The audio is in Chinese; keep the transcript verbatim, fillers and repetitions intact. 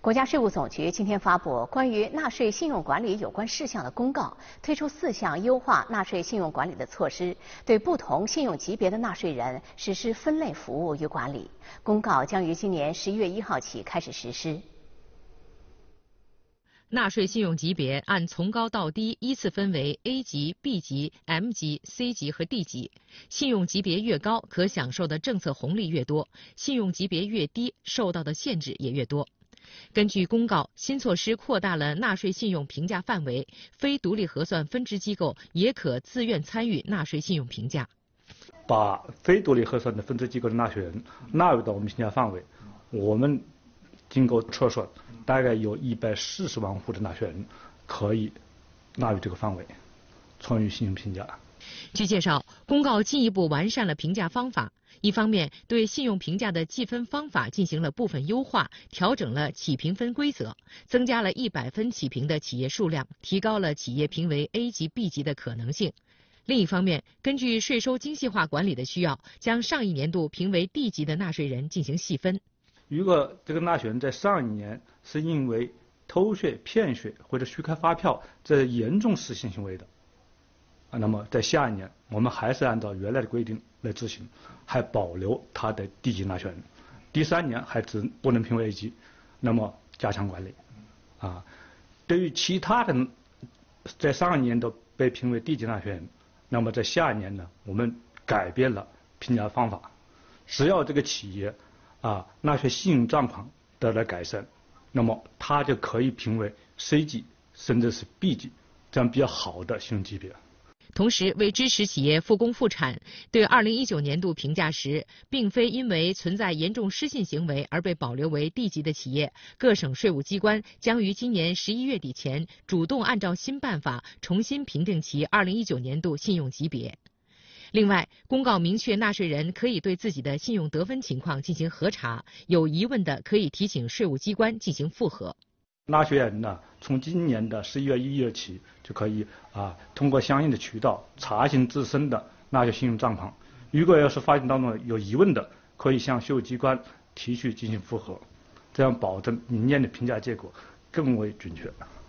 国家税务总局今天发布关于纳税信用管理有关事项的公告，推出四项优化纳税信用管理的措施，对不同信用级别的纳税人实施分类服务与管理。公告将于今年十一月一号起开始实施。 纳税信用级别按从高到低依次分为 A 级、B 级、M 级、C 级和 D 级。信用级别越高，可享受的政策红利越多；信用级别越低，受到的限制也越多。根据公告，新措施扩大了纳税信用评价范围，非独立核算分支机构也可自愿参与纳税信用评价。 把非独立核算的分支机构的纳税人纳入到我们评价范围，我们经过测算，大概有一百四十万户的纳税人可以纳入这个范围，参与信用评价。 据介绍，公告进一步完善了评价方法。一方面，对信用评价的计分方法进行了部分优化，调整了起评分规则，增加了一百分起评的企业数量，提高了企业评为 A 级、B 级的可能性。另一方面，根据税收精细化管理的需要，将上一年度评为 D 级的纳税人进行细分。 如果这个纳税人在上一年是因为偷税、骗税或者虚开发票这严重失信行为的，啊，那么在下一年我们还是按照原来的规定来执行，还保留他的D级纳税人。第三年还只不能评为 A 级，那么加强管理。啊，对于其他的在上一年都被评为 D级纳税人，那么在下一年呢，我们改变了评价方法，只要这个企业啊纳税信用状况得到改善，那么它就可以评为 C 级甚至是 B 级这样比较好的信用级别。 同时，为支持企业复工复产，对二零一九年度评价时，并非因为存在严重失信行为而被保留为 D 级的企业，各省税务机关将于今年十一月底前主动按照新办法重新评定其二零一九年度信用级别。另外，公告明确纳税人可以对自己的信用得分情况进行核查，有疑问的可以提请税务机关进行复核。 纳税人呢，从今年的十一月一日起就可以啊，通过相应的渠道查询自身的纳税信用状况。如果要是发现当中有疑问的，可以向税务机关提出进行复核，这样保证明年的评价结果更为准确。